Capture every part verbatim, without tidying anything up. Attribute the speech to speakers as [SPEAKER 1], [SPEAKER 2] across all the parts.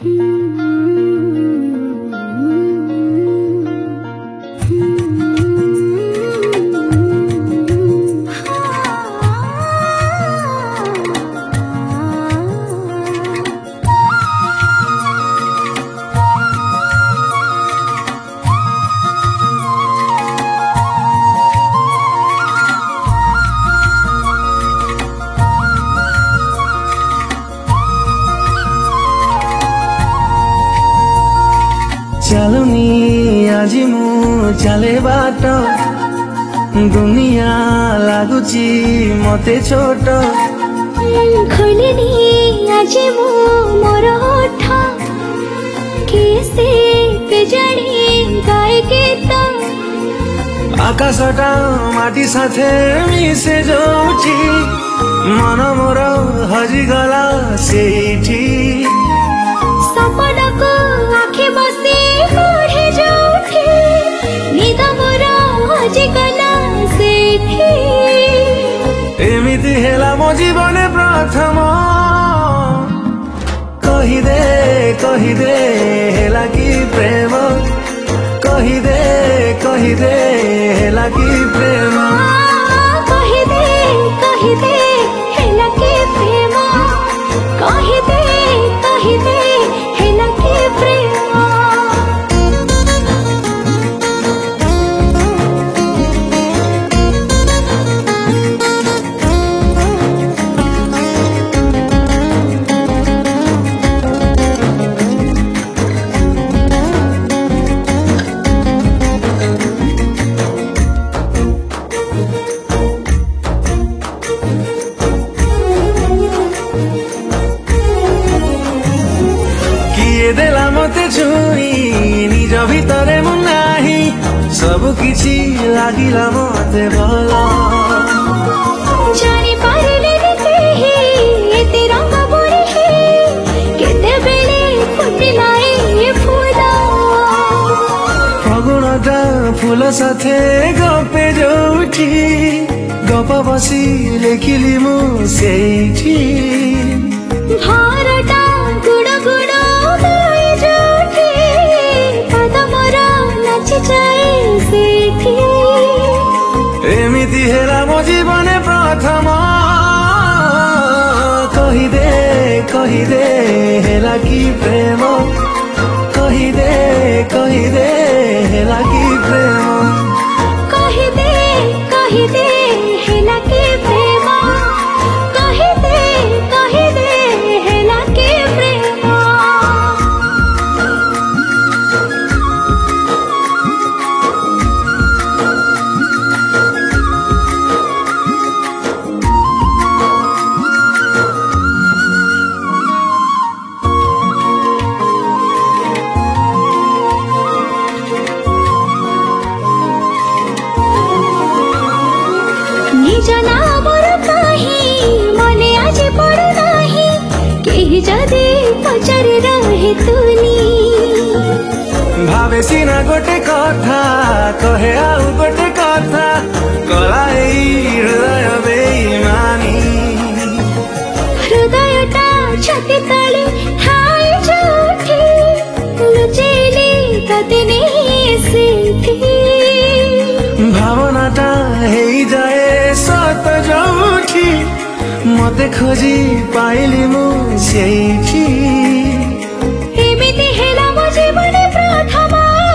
[SPEAKER 1] चलुनी आजी मु चले बाट दुनिया लागुची मते छोट
[SPEAKER 2] खोलिनी आजी मु मोर ओठ केसे केजाणी गाए गीत
[SPEAKER 1] आकाशटा माटी साथे मिसे जाउची मन मोर हजिगला सेठी
[SPEAKER 2] सपना को आँखें बसी बढ़े जाऊठी निद मोर हजिगला सेठी
[SPEAKER 1] एमिति हेला मो जीवन प्रथम कहिदे कहिदे हेला कि प्रेम कहिदे कहिदे हेला कि प्रेम
[SPEAKER 2] कहिदे कहिदे हेला कि प्रेम कहिदे कहिदे हेला कि प्रेम
[SPEAKER 1] देला मते छुई निज भितरे मु नाही सब किछि लागिला मते भला
[SPEAKER 2] जानी पारले केही एते रंग बोरी केते बेले फुटिलाए ये फूल
[SPEAKER 1] फगुणटा फूल साथे गपे जोठी गप बसी लेखिली मु सेठी
[SPEAKER 2] भारटा गुड़ गुड़ गाए जोठी पदमर नाची जाए सेठी
[SPEAKER 1] एमिति हेला मो जीवन प्रथम कहिदे कहिदे हेला कि प्रेम कहिदे कहिदे हेला कि प्रेम
[SPEAKER 2] कहिदे कहिदे हेला कि प्रेम कहिदे कहिदे हेला कि प्रेम निजना मोर काही मने आज पड़ू नाही केही जदि पचारि रहे तुनी
[SPEAKER 1] भावे सीना गोटे कथा कहे आउ गोटे कथा कला एई हृदय बेईमानी
[SPEAKER 2] हृदयटा छाती तले ठाई जोठी लुचेली तते नहीं सेठी
[SPEAKER 1] भावनाटा हेई जाए सत जोठी मते खोजी पाइली मु सेठी
[SPEAKER 2] एमिति हेला मो जीवन प्रथम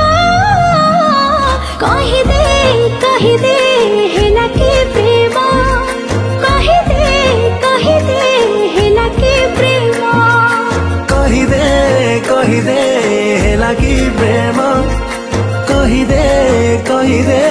[SPEAKER 2] कहिदे कहिदे हेला कि प्रेम कहिदे कहिदे हेला कि प्रेम
[SPEAKER 1] कहिदे कहिदे हेला कि प्रेम कहिदे कहिदे